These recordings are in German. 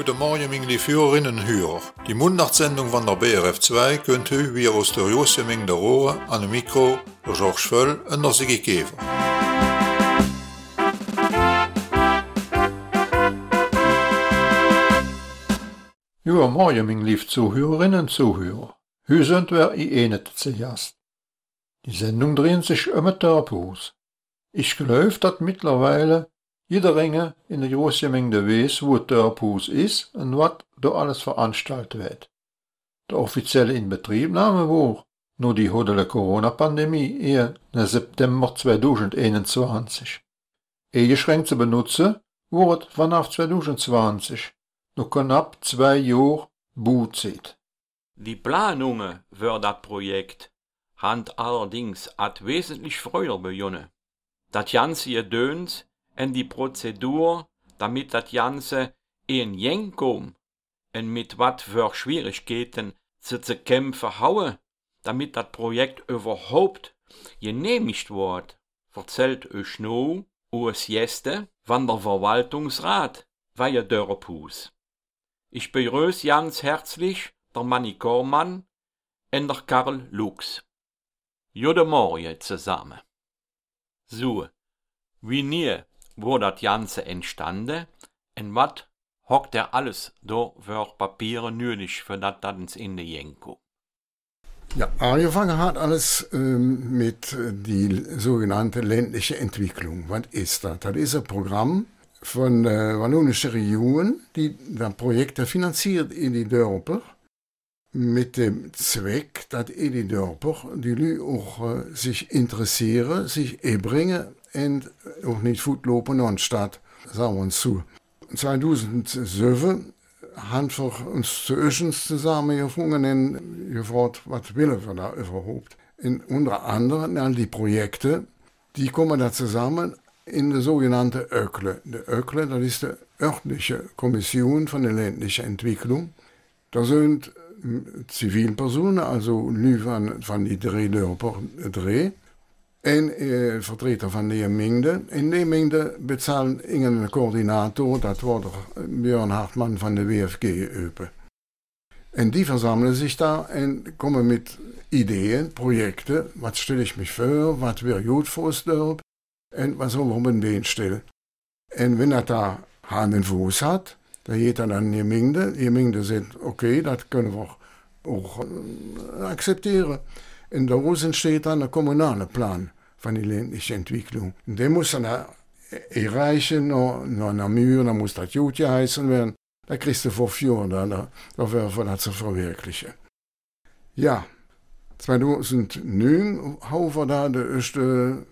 Guten Morgen, meine lieben Hörerinnen und Hörer. Die Mundnachtsendung von der BRF 2 könnt ihr wie aus der Josseming der Rohre an dem Mikro der Georges Völl und der Sigi Käfer. Ja, morgen, meine lieben Zuhörerinnen und Zuhörer. Heute sind wir in eine zu Gast. Die Sendung dreht sich um ein Törphaus. Ich glaube, dass mittlerweile jeder in der Josseming weiß, wo ein Törphaus ist und was da alles veranstaltet wird. Der offizielle Inbetriebnahme war nur die hodele Corona-Pandemie eher im September 2021. Eingeschränkt zu benutzen wurde vanaf 2020, noch knapp 2 Jahre Bauzeit. Die Planungen für das Projekt haben allerdings wesentlich früher begonnen. Das ganze Gedöns und die Prozedur, damit das Ganze in Gang kommt und mit wat für Schwierigkeiten zu kämpfen haue, damit das Projekt überhaupt genehmigt wird, erzählt euch nu aus Gäste von der Verwaltungsrat Weihe Dörphaus. Ich begrüße ganz herzlich der Manni Kormann und der Karl Lux. Guten Morgen zusammen. So, wie nie wurde das Ganze entstanden und was hockt alles da für Papiere nötig, für das ins Ende gehen kommt? Ja, angefangen hat alles mit die sogenannte ländliche Entwicklung. Was ist das? Das ist ein Programm von der wallonischen Regierung, die das Projekt finanziert in die Dörper mit dem Zweck, dass in die Dörper die Leute auch sich interessieren, sich einbringen und auch nicht futlopen anstatt, sagen wir uns zu. 2007 haben wir uns zuerst zusammengefunden und gefragt, was wollen wir da überhaupt? Und unter anderem all die Projekte, die kommen da zusammen in der sogenannten ÖCLE. Die ÖCLE, das ist die örtliche Kommission von der ländlichen Entwicklung. Da sind Zivilpersonen, also Leute von die drei Dörper, und Vertreter von der Gemeinde. In der Gemeinde bezahlen einen Koordinator, das war doch Björn Hartmann von der WFG Öpe. Und die versammeln sich da und kommen mit Ideen, Projekte, was stelle ich mich vor, was wäre gut für uns Dörp und was soll man den stellen. Und wenn er da Hand und Fuß hat, da geht er dann in die Gemeinde sagt, okay, das können wir auch akzeptieren. Und daraus entsteht dann der kommunale Plan von der ländlichen Entwicklung. Und den muss dann erreichen, noch einer Mühe, dann muss das gut geheißen werden. Da kriegst du vor 4 Jahren, da wäre das zu verwirklichen. Ja, 2009 haben wir da die erste,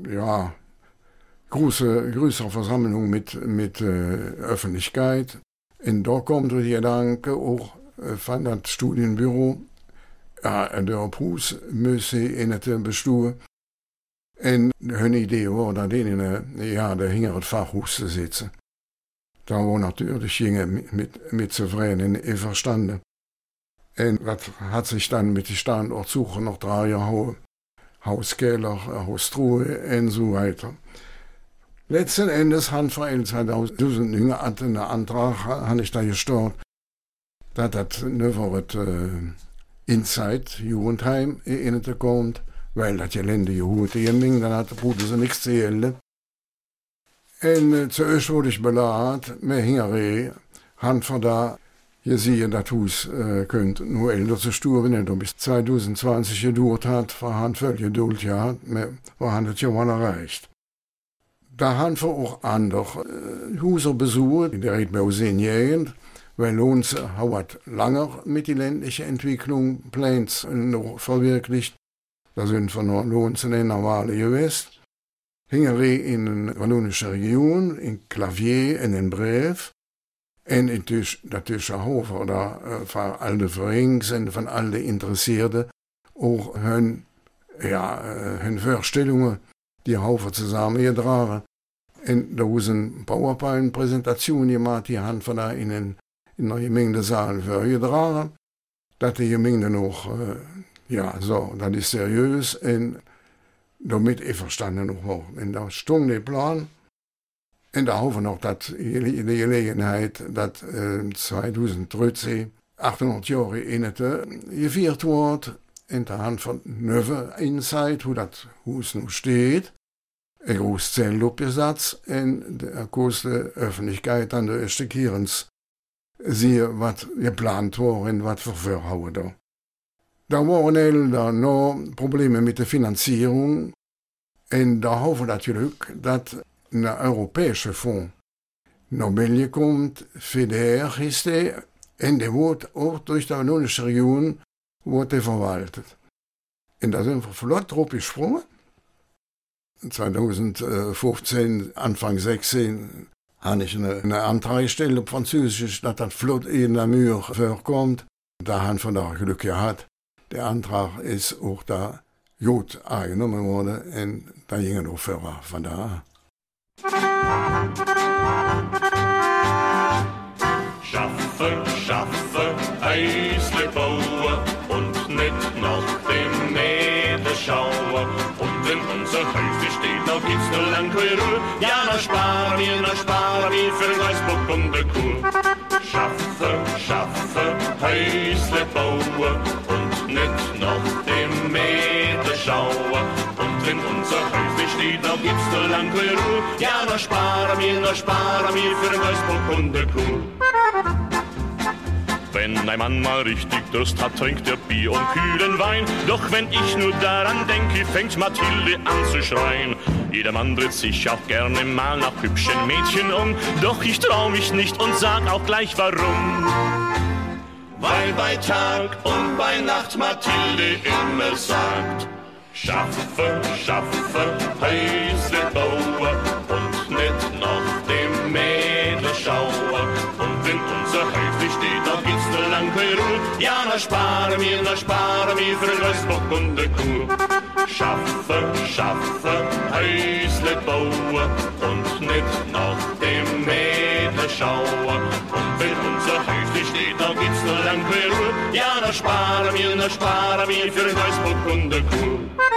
größere Versammlung mit Öffentlichkeit. Und da kommt der Gedanke auch von das Studienbüro, ein Dörphaus müsse in het bestuur. En hun idee war, dat in der hinter het Fachhaus zu sitzen. Da war natürlich Dinge mit zufrieden verstanden. Und das hat sich dann mit der Standortsuche noch 3 Jahre Hauskeller, Haustruhe und so weiter. Letzten Endes haben wir in 2009 einen Antrag, habe ich da gestartet, dass das nicht Inside Jugendheim in te kommt, weil das Gelände geholt ist, dann brauchen sie nichts zu gelten. Und zuerst wurde ich beladen, mit Hingerei, haben wir da, hier sehen, das Haus könnt nur älter zu sturben, wenn bis 2020 gedauert hat, wir haben viel Geduld gehabt, wir haben das ja mal erreicht. Da haben wir auch andere Häuser besucht, die direkt bei uns in Gegend, weil uns hat lange mit der ländlichen Entwicklung Pläne noch verwirklicht. Da sind wir noch Lohns in der Wale gewesen. Hingerei in der wallonischen Region, in Clavier, in den Brev. Und in der Tischenhofer, da von allen Vereinen und von allen Interessierten auch hun Vorstellungen, die Haufen zusammengetragen. Und da ist eine PowerPoint-Präsentation gemacht, die haben wir da in der Gemeindesaal vorgetragen. Dass die Gemeinde noch, das ist seriös und damit einverstanden noch war. Und da stand der Plan. Und da hoffen wir noch, dass die Gelegenheit, dass 2013 800 Jahre Innete gefeiert wird, in der Hand von neuen Insight, wo das Haus noch steht. Ein großes Zeltluftbesatz und der große Öffentlichkeit an der ersten Kirchens siehe, was geplant war und was für Vorhauen da. Da waren dann noch Probleme mit der Finanzierung und da hoffen wir natürlich, dass ein europäischer Fonds nach Belgien kommt, für die Herrgiste, und der wird auch durch die Hannoversche Region verwaltet. Und da sind wir flott drauf gesprungen. 2015, Anfang 16, habe ich eine Antrag gestellt auf Französisch, dass das flott in der Mühe vorkommt. Da haben wir da Glück gehabt. Der Antrag ist auch da gut angenommen worden und da ging es auch vorwärts von da an. Schaffe, schaffe, Häusle bauen und nicht nach dem Mädel schauen. Und wenn unser Häusle steht, da gibt's nur lang keine Ruhe. Ja, na sparen wir für den Weißbock und der Kuh. Schaffe, schaffe, Häusle bauen und nicht nach dem Mädel schauen. Und wenn unser Häusle steht, da gibt's nur lang keine Ruhe. Ja, na sparen wir für den Weißbock und der Kuh. Wenn ein Mann mal richtig Durst hat, trinkt er Bier und kühlen Wein. Doch wenn ich nur daran denke, fängt Mathilde an zu schreien. Jeder Mann dreht sich auch gerne mal nach hübschen Mädchen um. Doch ich trau mich nicht und sag auch gleich warum. Weil bei Tag und bei Nacht Mathilde immer sagt: Schaffe, schaffe, Häusle bauen und nicht nach dem Mädel schauen. Und wenn unser Häusle steht, da gibt's nur lang keine Ruhe. Ja, na sparen wir für den Weißbock und der Kuh. Schaffe, schaffe, Häusle bauen und nicht nach dem Mädel schauen. Und wenn unser Häusle steht, da gibt's nur lang keine Ruhe. Ja, na sparen wir für den Weißbock und der Kuh.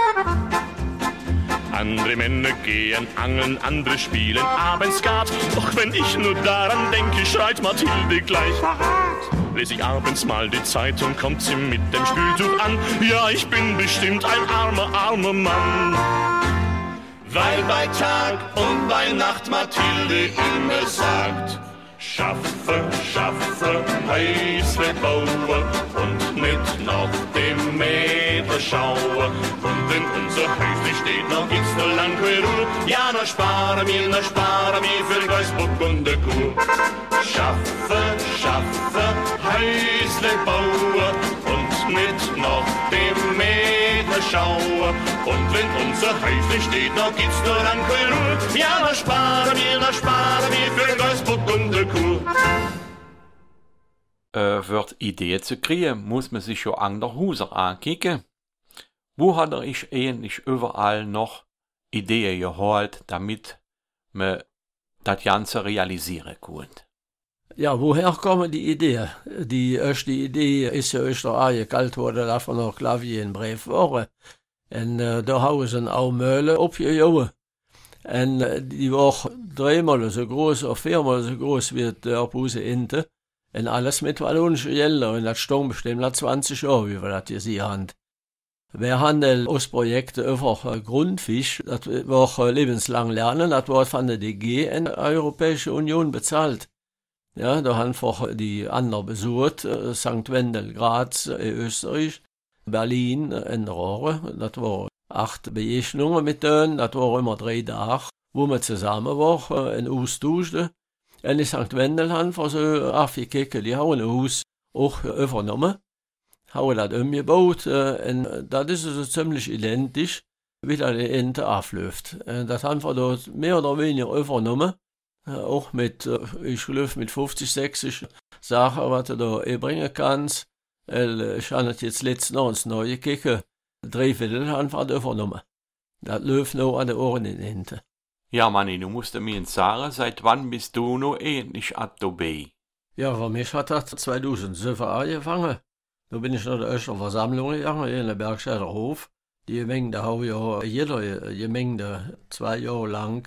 Andere Männer gehen angeln, andere spielen abends Skat. Doch wenn ich nur daran denke, schreit Mathilde gleich Verrat. Lese ich abends mal die Zeitung, kommt sie mit dem Spültuch an. Ja, ich bin bestimmt ein armer Mann. Weil bei Tag und bei Nacht Mathilde immer sagt: Schaffe, schaffe, Häusle bauen und nicht nach dem Mädel schauen. Und wenn unser Häusle steht, dann gibt's nur lang keine Ruhe. Ja, na sparen wir für den Weißbock und der Kuh. Schaffe, schaffe, Häusle bauen und nicht nach dem Mädel schauen. Und wenn unser Häusle steht, dann gibt's nur lang keine Ruhe. Ja, na sparen wir für den Weißbock und der Kuh. Wird Ideen zu kriegen, muss man sich schon andere Häuser ankicken. Wo hat ich eigentlich überall noch Ideen geholt, damit man das Ganze realisieren kann? Ja, woher kommen die Ideen? Die erste Idee ist ja euch da angekalt worden, davon noch Klavier in Brief waren. Und da haben sie auch Möhle aufgehauen. Und die war 3-mal so groß oder 4-mal so groß wie der Puse Inte. Und alles mit wallonischen Gelder. Und das stand bestimmt nach 20 Jahren, wie wir das gesehen haben. Wir haben aus Projekten einfach Grundfisch, das war lebenslang lernen, das war von der DG in der Europäischen Union bezahlt. Ja, da haben wir die anderen besucht, St. Wendel, Graz, Österreich, Berlin, in Rohre. Das waren 8 Begegnungen mit denen, das waren immer 3 Tage, wo wir zusammen waren, in Austausch. Und in St. Wendel haben wir so aufgekickt, die haben ein Haus auch übernommen, haben das umgebaut, und das ist so ziemlich identisch, wie das in Ente abläuft. Das haben wir dort mehr oder weniger übernommen, auch mit, ich glaube, mit 50, 60 Sachen, was du da bringen kannst. Ich habe jetzt letztens noch ins Neue gekickt, 3/4 haben wir übernommen. Das läuft noch an den Ohren in Ente. Ja, Manni, du musst mir jetzt sagen, seit wann bist du noch ähnlich dabei? Ja, für mich hat das 2007 angefangen. Da bin ich nach der ersten Versammlung gegangen in der Bergscheider Hof. Die Gemeinde haben ja jeder Gemeinde 2 Jahre lang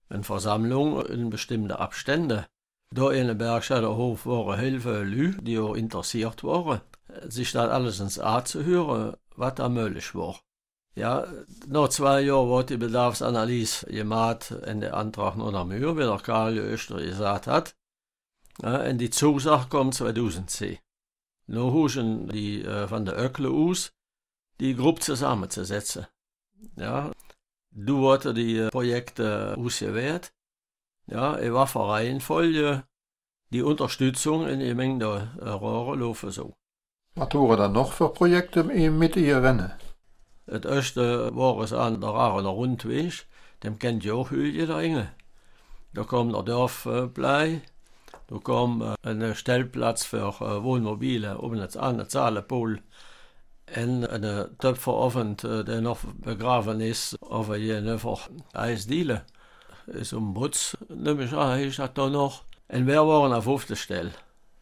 Eine Versammlung in bestimmten Abständen. Da in den Bergscheiderhof waren Hilfe Lü, die auch interessiert waren, sich das alles ins A zu hören, was da möglich war. Ja, nach 2 Jahren wurde die Bedarfsanalyse gemacht in den Antrag noch der Mühe, wie der Karl Öster gesagt hat. Ja, und die Zusage kommt 2010. Nun huschen die von der Öckle aus, die Gruppe zusammenzusetzen. Ja, du wurde die Projekte ausgewählt. Ja, in welcher Reihenfolge die Unterstützung in die Menge der Rohre laufen so. Was waren dann noch für Projekte mit ihr Rennen? Das erste war es an der Aachener Rundweg, dem kennt ja auch jeder Inge. Da kam der Dorfblei, da kam ein Stellplatz für Wohnmobile oben an der Zahlepol und ein Töpferofen, der noch begraven ist, auf jener Eisdiele. Ist Butz, nämlich ich hat da noch. Und wir waren auf 5. Stelle.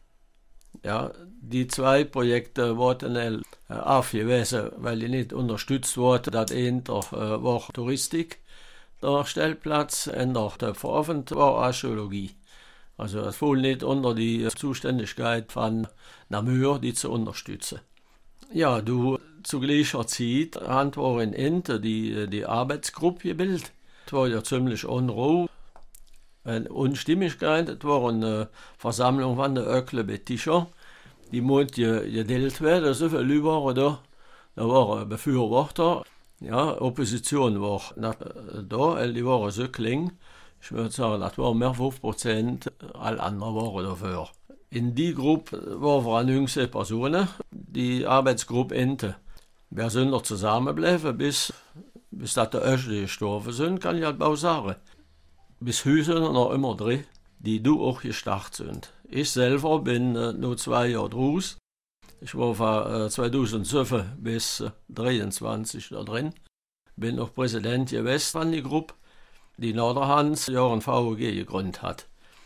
Ja, die 2 Projekte wurden aufgewiesen, weil die nicht unterstützt wurden. Das eine war Touristik, der Stellplatz, und der Töpferofen war Archäologie. Also das fiel nicht unter die Zuständigkeit von Namur, die zu unterstützen. Ja, zu gleicher Zeit haben wir in Ente die Arbeitsgruppe gebildet. Es war ja ziemlich unruhig. Eine Unstimmigkeit, es war eine Versammlung von der Öckle Bettischer. Die musste gedealt werden, so viele Leute waren da. Da waren Befürworter. Ja, Opposition war da, die waren so klein. Ich würde sagen, das waren mehr 5%, alle anderen waren dafür. In die Gruppe waren 19 Personen, die Arbeitsgruppe Ente. Wir sind noch zusammengeblieben, bis das der Erste gestorben sind, kann ich halt auch sagen. Bis heute sind noch immer 3, die auch gestartet sind. Ich selber bin nur 2 Jahre draus. Ich war von 2007 bis 2023 da drin. Bin auch Präsident gewesen von der Gruppe, die nachderhand Jahren VOG gegründet hat.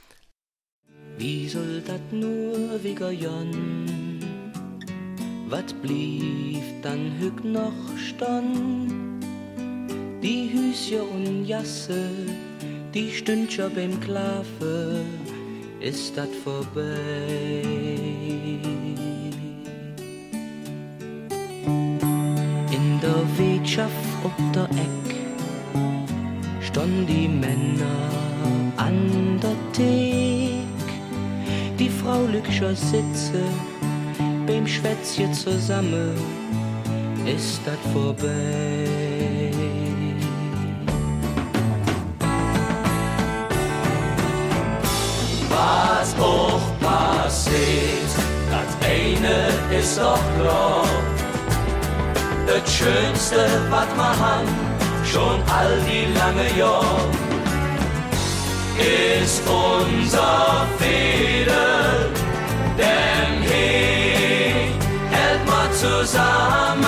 Wie soll das nur wegern? Was blieb dann hüg noch stand? Die Hüsje und Jasse, die Stündcher beim Klafe, ist dat vorbei. In der Wirtschaft ob der Eck standen die Männer an der Thek. Die Frau Lügscher sitze beim Schwätzchen zusammen, ist dat vorbei. Was auch passiert, das eine ist doch klar. Das Schönste, was wir haben, schon all die lange Jahre, ist unser Fädel, denn hier hält man zusammen,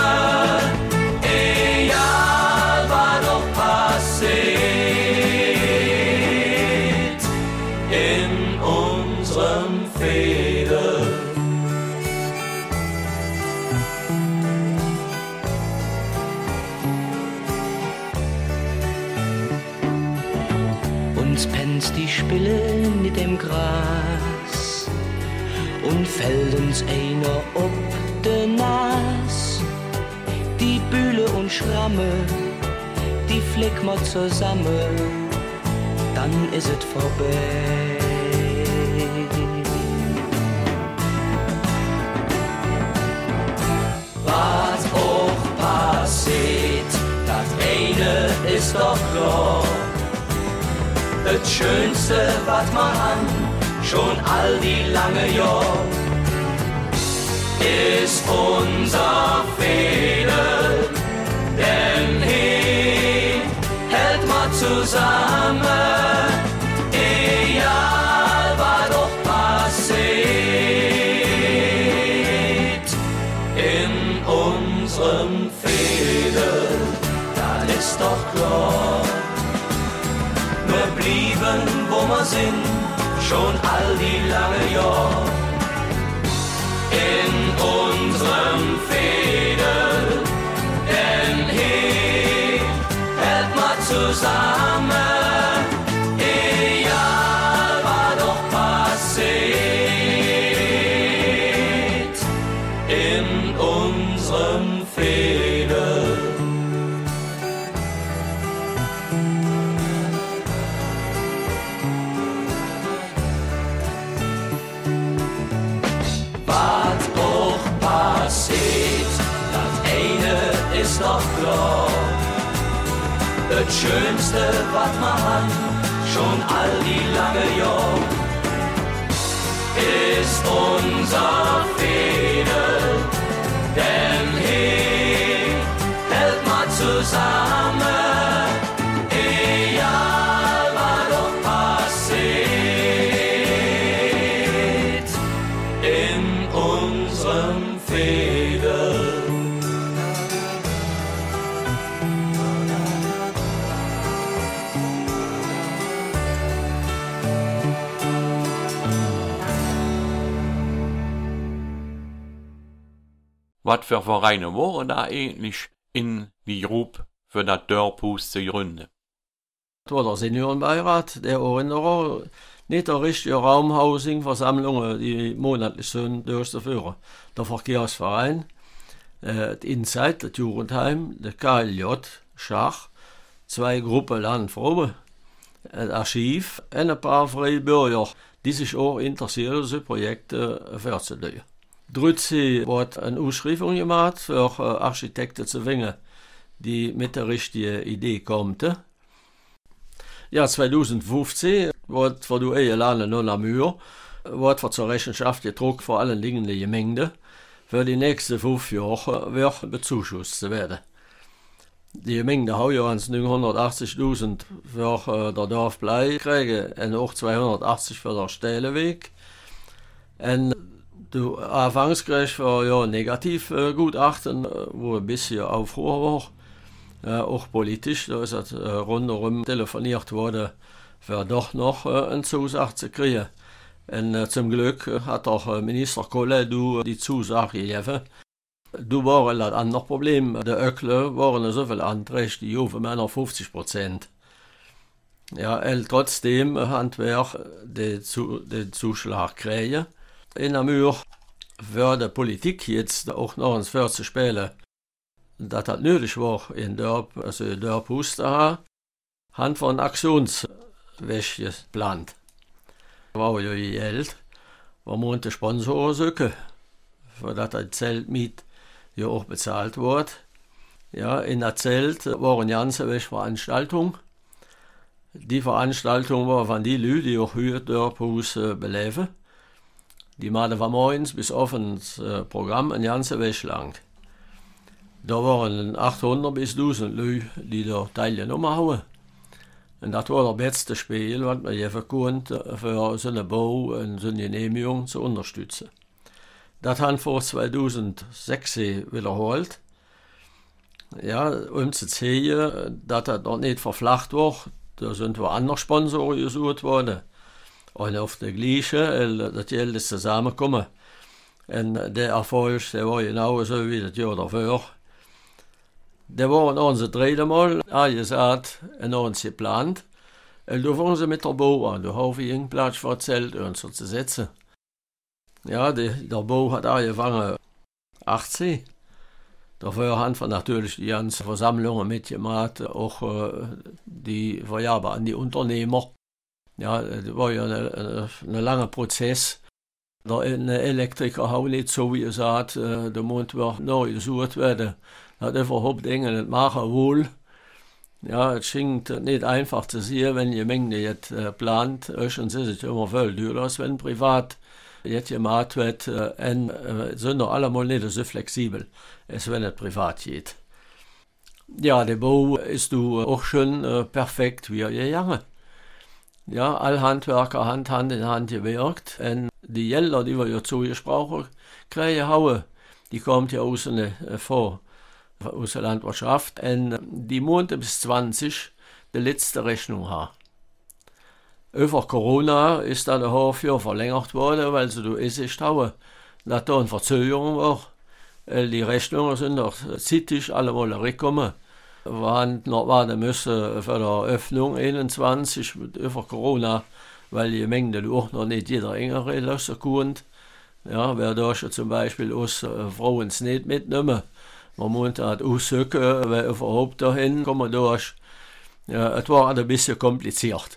egal was doch passiert, in unserem Fädel. Uns pennt die Spille mit dem Gras und fällt uns einer ob de Nas. Die Bühle und Schramme, die flick mal zusammen, dann ist es vorbei. Was auch passiert, das eine ist doch klar. Das Schönste, was wir haben, schon all die lange Jahre, ist unser Fädel, denn hier hält man zusammen, egal was doch passiert, in unserem Fädel, das ist doch klar. Wir blieben, wo wir sind, schon all die lange Jahre, in unserem Fädel, denn hier hält man zusammen, das Schönste, was man hat, schon all die lange Jahr, ist unser Fädel, denn hier hält man zusammen, egal was doch passiert, in unserem Fädel. Was für Vereine waren da eigentlich in Wierup für das Dörrhus zu gründen? Das war der Seniorenbeirat, der auch nicht der richtige Raumhousing-Versammlungen, die monatlich sind, durchzuführen. Der Verkehrsverein, die Insight, das Jugendheim, der KLJ, Schach, 2 Gruppen Landfrauen, ein Archiv und ein paar freie Bürger, die sich auch interessieren, diese Projekte vorzulegen. Drützi wird eine Ausschreibung gemacht für Architekten zu finden, die mit der richtigen Idee kommen. Ja, 2015 wird für die Ehelande noch am Mühe, wird für zur Rechenschaft gedruckt vor allen Dingen die Gemeinde, für die nächsten 5 Jahre wird bezuschusst zu werden. Die Gemeinde hat ja 980.000 für der Dorfblei kriegen und auch 280 für den Stellenweg. Und du anfangs für ja Negativgutachten, wo ein bisschen Aufruhr war, auch politisch, da ist es rundherum telefoniert worden, für doch noch eine Zusage zu kriegen. Und zum Glück hat auch Minister Kolle die Zusage gegeben. Du waren das andere Problem, die Öckle waren so viel Anträge, die Juve Männer 50%. Ja, trotzdem haben wir den Zuschlag kriegen. In der Mühe für die Politik jetzt auch noch ins Feld zu spielen, dass das nötig war, in Dörrhus zu haben, haben wir eine Aktionswäsche geplant. War ja die Geld, wir mussten Sponsoren suchen, für das Zeltmiet ja auch bezahlt wird. Ja, in der Zelt waren ganze welche Veranstaltungen. Die Veranstaltung war von den Leuten, die auch hier Dörrhus beleben. Die machen von morgens bis abends Programm eine ganze Woche lang. Da waren 800 bis 1000 Leute, die da teilgenommen haben. Und das war das beste Spiel, was man geben konnte, für so einen Bau und so eine Genehmigung zu unterstützen. Das haben wir 2006 wiederholt. Ja, um zu sehen, dass das noch nicht verflacht war, da sind wir andere Sponsoren gesucht worden. Und auf der gleiche, das Geld ist zusammengekommen. Und der Erfolg, der war genau so wie das Jahr davor. Der war unser dritte Mal angesagt und uns geplant. Und da fangen sie mit der Bau an. Da haben wir einen Platz für das Zelt uns zu setzen. Ja, der Bau hat angefangen 18. Dafür haben wir natürlich die ganzen Versammlungen mitgemacht, auch die Vergabe an die Unternehmer. Ja, das war ja ein langer Prozess. Der Elektriker hat nicht so wie gesagt, da muss neu gesucht werden. Er hat überhaupt Dinge nicht machen wohl. Ja, es scheint nicht einfach zu sehen, wenn die Menge jetzt plant. Erstens ist es immer viel teurer, wenn privat jetzt gemacht wird. Und sind noch allemal nicht so flexibel, als wenn es privat geht. Ja, der Bau ist auch schon perfekt wie gegangen. Ja, alle Handwerker haben Hand in Hand gewirkt. Und die Gelder, die wir ja zugesprochen kriegen haben, die kommt ja aus der Landwirtschaft. Und die Monate bis 20 die letzte Rechnung haben. Über Corona ist dann ein halbes Jahr verlängert worden, weil sie da ist haben, dass da eine Verzögerung war. Die Rechnungen sind doch zeitig alle mal gekommen. Wir haben noch warten müssen für die Öffnung 21 über Corona, weil die Menge auch noch nicht jeder engere lassen konnte. Ja, wer da schon zum Beispiel aus Frauen nicht mitnehmen. Man muss halt aussuchen, wer überhaupt dahin kommen durch. Ja, es war ein bisschen kompliziert.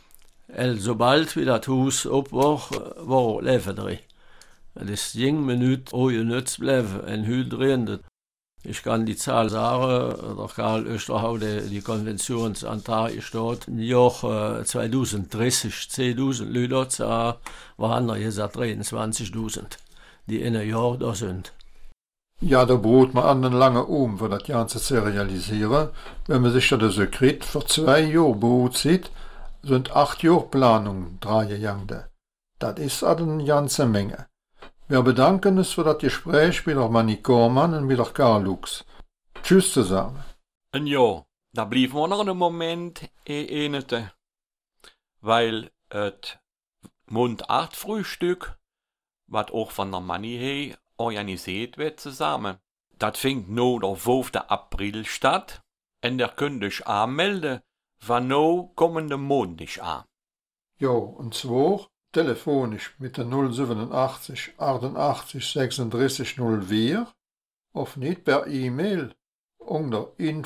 Sobald wie das Haus ab war Leben drin. Es ging mir nicht ohne Nütz bleiben. Und heute drin, Ich kann die Zahl sagen, der Karl Oesterhau, die Konventionsantrag steht, im Jahr 2030 10.000 Leute, waren jetzt 23.000, die in einem Jahr da sind. Ja, da braucht man an den langen für das Ganze zu realisieren. Wenn man sich das so kriegt, für 2 Jahre beruht sieht, sind 8 Jahre Planung gegangen. Das ist eine ganze Menge. Wir bedanken uns für das Gespräch mit der Manny Kormann und mit der Karl Lux. Tschüss zusammen. En ja, da blieben wir noch einen Moment enete, weil et Mund-8-Frühstück, was auch von der Manny hey organisiert wird zusammen. Das fängt no der 5. April statt, und der könnt euch anmelden, von no kommende Montag an. Ja, und zwar telefonisch mit der 087 88 36 04 of nicht per E-Mail unter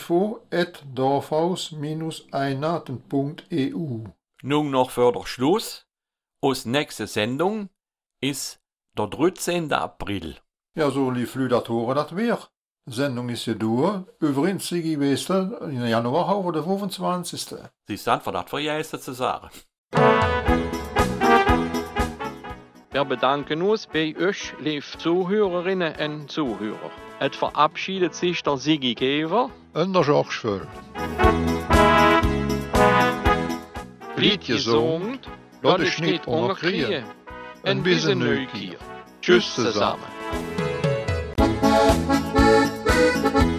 info@dorfhaus-einaten.eu. Nun noch für den Schluss, uns nächste Sendung ist der 13. April. Ja, so lief Lüdatoren das wär. Sendung ist ja durch. Übrigens, Sigi Wester, in Januar haben wir den 25. Sie sind für das Verjährste zu sagen. Wir bedanken uns bei euch, liebe Zuhörerinnen und Zuhörer. Es verabschiedet sich der Sigi Käfer Und der Georges Völl. Bleibt gesund, Lass lasst dich euch nicht unterkriegen. Ein bisschen Neugier. Tschüss zusammen.